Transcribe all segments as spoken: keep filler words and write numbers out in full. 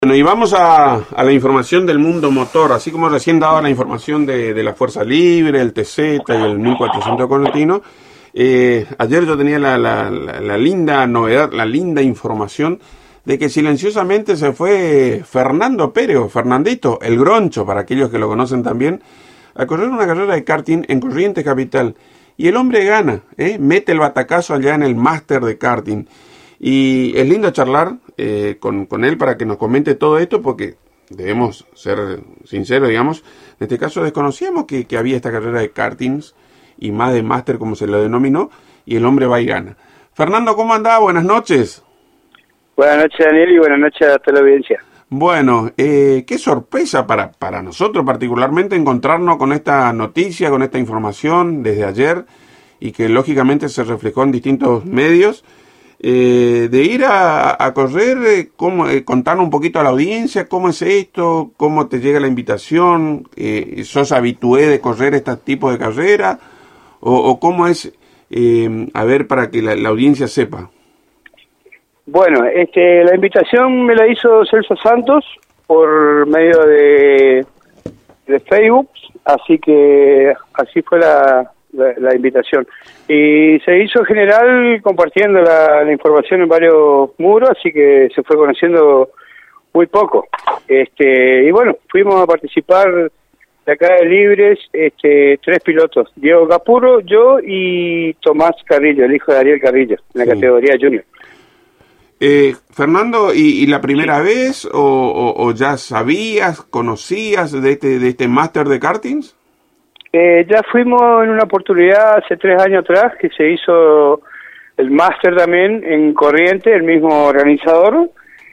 Bueno, y vamos a, a la información del mundo motor, así como recién daba la información de, de la Fuerza Libre, el T Z y el mil cuatrocientos Correntino. Eh, ayer yo tenía la, la, la, la linda novedad, la linda información de que silenciosamente se fue Fernando Pérez, o Fernandito, el Groncho, para aquellos que lo conocen también, a correr una carrera de karting en Corrientes Capital. Y el hombre gana, ¿eh? mete el batacazo allá en el máster de karting. Y es lindo charlar eh, con, con él para que nos comente todo esto, porque debemos ser sinceros, digamos. En este caso desconocíamos que, que había esta carrera de kartings y más de máster, como se lo denominó, y el hombre va y gana. Fernando, ¿cómo andás? Buenas noches. Buenas noches, Daniel, y buenas noches a toda la audiencia. Bueno, eh, qué sorpresa para, para nosotros particularmente encontrarnos con esta noticia, con esta información desde ayer, y que lógicamente se reflejó en distintos medios. Eh, de ir a, a correr, eh, cómo, eh, contarnos un poquito a la audiencia, cómo es esto, cómo te llega la invitación, eh, sos habitué de correr este tipo de carrera, o, o cómo es, eh, a ver, para que la, la audiencia sepa. Bueno, este, la invitación me la hizo Celso Santos por medio de, de Facebook, así que así fue la... La, la invitación, y se hizo en general compartiendo la, la información en varios muros, así que se fue conociendo muy poco. Este, y bueno, fuimos a participar de acá de Libres, este, tres pilotos, Diego Capurro, yo y Tomás Carrillo, el hijo de Ariel Carrillo, en la sí. categoría junior. Eh, Fernando, ¿y, y la primera sí. vez o, o, o ya sabías, conocías de este, de este máster de kartings? Eh, ya fuimos en una oportunidad hace tres años atrás que se hizo el máster también en Corrientes, el mismo organizador,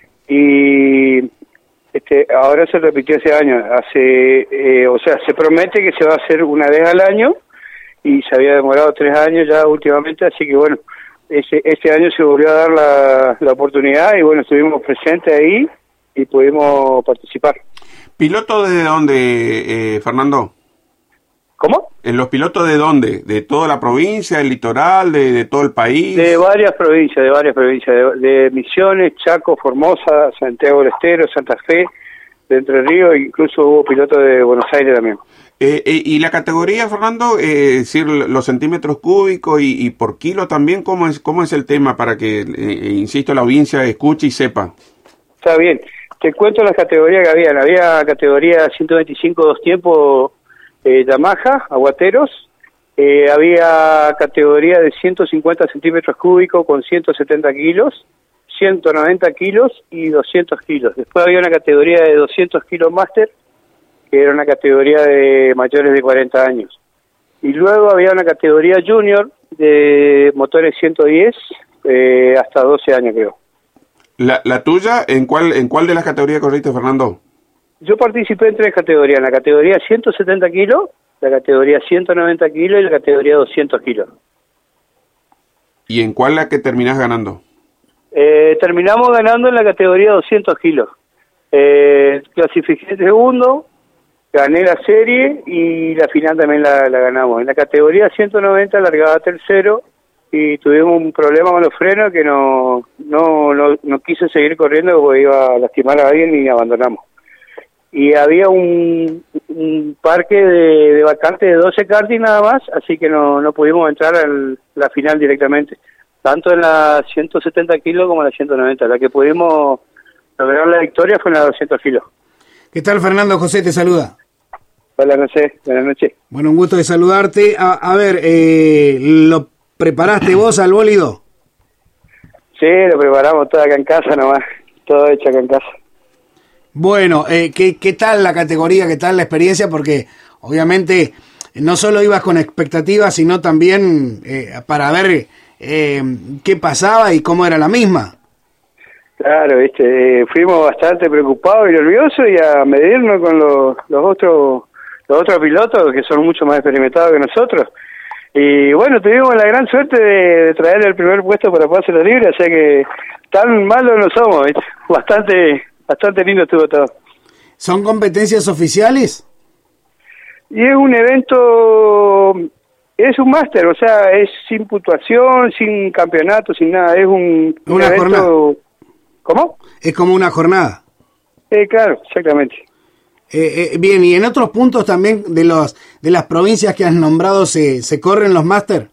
y este ahora se repitió ese año. Hace, eh, o sea, se promete que se va a hacer una vez al año y se había demorado tres años ya últimamente, así que bueno, ese este año se volvió a dar la, la oportunidad y bueno, estuvimos presentes ahí y pudimos participar. ¿Piloto de dónde, eh, Fernando? ¿Cómo? ¿En los pilotos de dónde? ¿De toda la provincia, del litoral, de, de todo el país? De varias provincias, de varias provincias, de, de Misiones, Chaco, Formosa, Santiago del Estero, Santa Fe, de Entre Ríos, incluso hubo pilotos de Buenos Aires también. Eh, eh, ¿Y la categoría, Fernando? Eh, es decir, los centímetros cúbicos y, y por kilo también, ¿cómo es cómo es el tema para que, eh, insisto, la audiencia escuche y sepa? Está bien, te cuento las categorías que habían. Había categoría ciento veinticinco dos tiempos, Eh, Yamaha, aguateros, eh, había categoría de ciento cincuenta centímetros cúbicos con ciento setenta kilos, ciento noventa kilos y doscientos kilos. Después había una categoría de doscientos kilos máster, que era una categoría de mayores de cuarenta años. Y luego había una categoría junior de motores ciento diez, eh, hasta doce años creo. ¿La, la tuya, en cuál, en cuál de las categorías corriste, Fernando? Yo participé en tres categorías, en la categoría ciento setenta kilos, la categoría ciento noventa kilos y la categoría doscientos kilos. ¿Y en cuál la que terminás ganando? Eh, terminamos ganando en la categoría doscientos kilos. Eh, clasifiqué segundo, gané la serie y la final también la, la ganamos. En la categoría ciento noventa largaba tercero y tuvimos un problema con los frenos que no, no, no, no quise seguir corriendo porque iba a lastimar a alguien y abandonamos. Y había un, un parque de, de vacantes de doce karting nada más, así que no, no pudimos entrar a la final directamente, tanto en la ciento setenta kilos como en la ciento noventa. La que pudimos lograr la victoria fue en la doscientos kilos. ¿Qué tal, Fernando? José te saluda. Hola, José. Buenas noches. Bueno, un gusto de saludarte. A, a ver, eh, ¿lo preparaste vos al bólido? Sí, lo preparamos todo acá en casa nomás, todo hecho acá en casa. Bueno, eh, ¿qué, ¿qué tal la categoría, qué tal la experiencia? Porque obviamente no solo ibas con expectativas, sino también eh, para ver eh, qué pasaba y cómo era la misma. Claro, viste, eh, fuimos bastante preocupados y nerviosos y a medirnos con los, los otros los otros pilotos que son mucho más experimentados que nosotros. Y bueno, tuvimos la gran suerte de, de traer el primer puesto para Pase la Libre, o sea que tan malos no somos, ¿viste? Bastante... Bastante lindo estuvo todo. ¿Son competencias oficiales? Y es un evento, es un máster, o sea, es sin puntuación, sin campeonato, sin nada, es un, un una evento... jornada. ¿Cómo? Es como una jornada. Eh, claro, exactamente. Eh, eh, bien, y en otros puntos también de los de las provincias que has nombrado se, se corren los máster.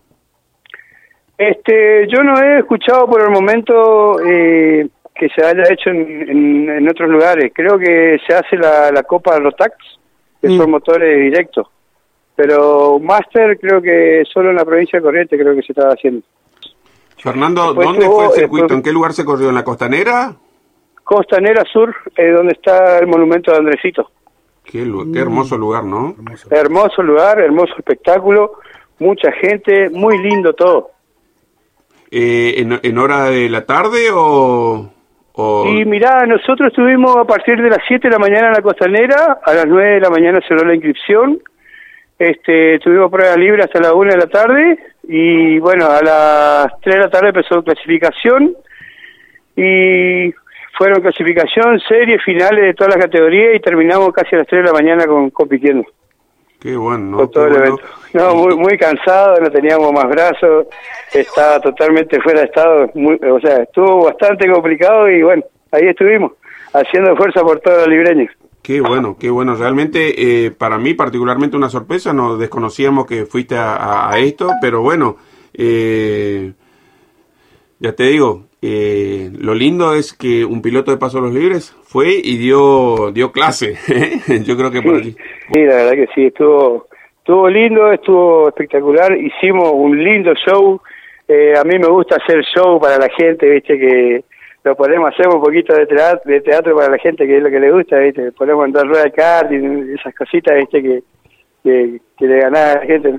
Este, yo no he escuchado por el momento eh, que se haya hecho en, en, en otros lugares. Creo que se hace la, la Copa Rotax, que mm. son motores directos. Pero máster creo que solo en la provincia de Corrientes creo que se estaba haciendo. Fernando, después ¿dónde tuvo, fue el circuito? después, ¿En qué lugar se corrió? ¿En la Costanera? Costanera Sur, eh, donde está el monumento de Andresito. Qué, qué hermoso lugar, ¿no? Hermoso. hermoso lugar, hermoso espectáculo, mucha gente, muy lindo todo. Eh, ¿en, ¿En hora de la tarde o...? o... Y mirá, nosotros estuvimos a partir de las siete de la mañana en la Costanera, a las nueve de la mañana cerró la inscripción, este, tuvimos pruebas libres hasta las una de la tarde, y bueno, a las tres de la tarde empezó clasificación, y fueron clasificación, series, finales de todas las categorías, y terminamos casi a las tres de la mañana con, compitiendo. Qué bueno, ¿no? Con todo Qué el bueno. evento. No, muy, muy cansado, no teníamos más brazos, estaba totalmente fuera de estado, muy, o sea, estuvo bastante complicado y bueno, ahí estuvimos, haciendo fuerza por todos los libreños. Qué bueno, qué bueno. Realmente, eh, para mí particularmente una sorpresa, no desconocíamos que fuiste a, a, a esto, pero bueno, eh, ya te digo, eh, lo lindo es que un piloto de Paso a los Libres fue y dio dio clase. Yo creo que por allí. Sí, la verdad que sí, estuvo estuvo lindo, estuvo espectacular, hicimos un lindo show. Eh, a mí me gusta hacer show para la gente, viste, que lo podemos hacer un poquito de teatro, de teatro para la gente, que es lo que le gusta, viste, podemos andar rueda de karting, esas cositas, viste, que, que, que le ganaba a la gente.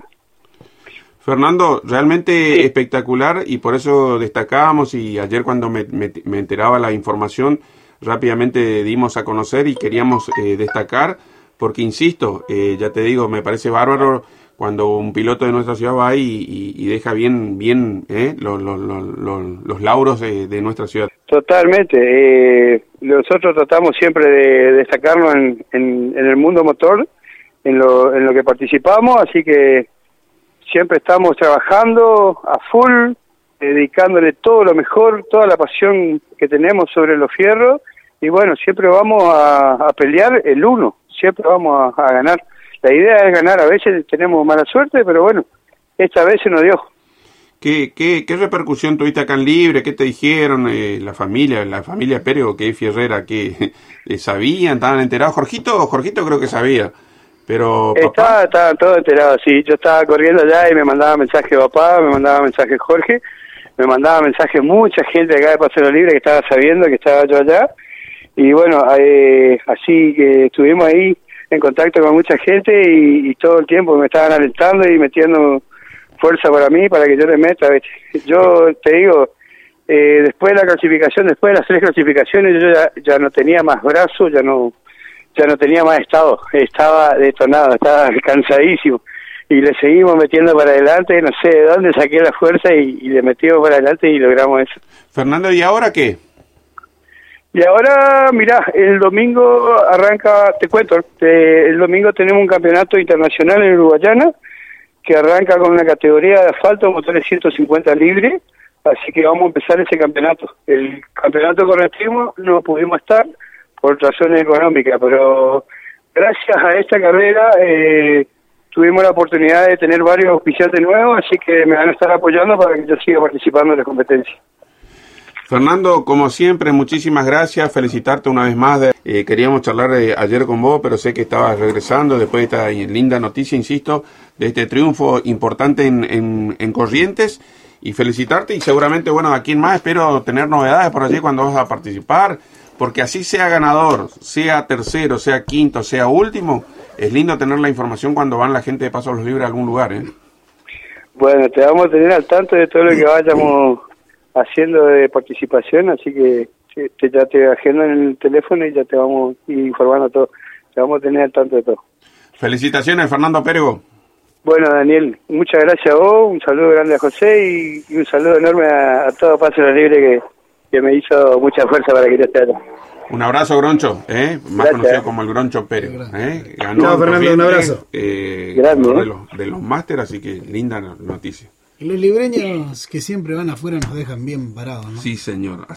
Fernando, realmente sí. espectacular, y por eso destacábamos, y ayer cuando me, me, me enteraba la información, rápidamente dimos a conocer y queríamos eh, destacar, porque insisto, eh, ya te digo, me parece bárbaro cuando un piloto de nuestra ciudad va y, y, y deja bien bien eh, los, los, los, los lauros de, de nuestra ciudad. Totalmente, eh, nosotros tratamos siempre de destacarnos en, en, en el mundo motor, en lo, en lo que participamos, así que siempre estamos trabajando a full, dedicándole todo lo mejor, toda la pasión que tenemos sobre los fierros, y bueno, siempre vamos a, a pelear el uno, siempre vamos a, a ganar. La idea es ganar, a veces tenemos mala suerte, pero bueno, esta vez se nos dio. ¿Qué, qué, qué repercusión tuviste acá en Libre? ¿Qué te dijeron eh, la familia, la familia Pérez, que es fierrera? ¿Qué eh, sabían, estaban enterados? Jorgito, Jorgito creo que sabía. Pero estaba, estaba todo enterado, sí. Yo estaba corriendo allá y me mandaba mensaje papá, me mandaba mensaje Jorge, me mandaba mensaje mucha gente acá de Paseo Libre que estaba sabiendo que estaba yo allá. Y bueno, eh, así que estuvimos ahí en contacto con mucha gente y, y todo el tiempo me estaban alentando y metiendo fuerza para mí, para que yo le meta. ¿Ves? Yo te digo, eh, después de la clasificación, después de las tres clasificaciones, yo ya, ya no tenía más brazos, ya no... ya no tenía más estado, estaba detonado, estaba cansadísimo, y le seguimos metiendo para adelante, no sé de dónde saqué la fuerza y, y le metimos para adelante y logramos eso. Fernando, ¿y ahora qué? Y ahora, mirá, el domingo arranca, te cuento, te, el domingo tenemos un campeonato internacional en Uruguayana, que arranca con una categoría de asfalto, motores ciento cincuenta libre, así que vamos a empezar ese campeonato. El campeonato correctivo no pudimos estar, por razones económicas, pero gracias a esta carrera eh, tuvimos la oportunidad de tener varios auspiciantes nuevos, así que me van a estar apoyando para que yo siga participando en la competencia. Fernando, como siempre, muchísimas gracias, felicitarte una vez más. Eh, queríamos charlar eh, ayer con vos, pero sé que estabas regresando después de esta linda noticia, insisto, de este triunfo importante en, en, en Corrientes, y felicitarte, y seguramente, bueno, aquí en más espero tener novedades por allí cuando vas a participar, porque así sea ganador, sea tercero, sea quinto, sea último, es lindo tener la información cuando van la gente de Paso a los Libres a algún lugar, ¿eh? Bueno, te vamos a tener al tanto de todo lo que vayamos haciendo de participación, así que te, ya te agendo en el teléfono y ya te vamos informando todo. Te vamos a tener al tanto de todo. Felicitaciones, Fernando Pérego. Bueno, Daniel, muchas gracias a vos, un saludo grande a José y, y un saludo enorme a, a todo Paso a los Libres que, que me hizo mucha fuerza para que yo esté allá. Un abrazo, Groncho, ¿eh? Más gracias. Conocido como el Groncho Pérez. ¿eh? Ganó. Chao, Fernando, un abrazo. Eh, Grande, ¿eh? De los, de los máster, así que linda noticia. Y los libreños que siempre van afuera nos dejan bien parados, ¿no? Sí, señor.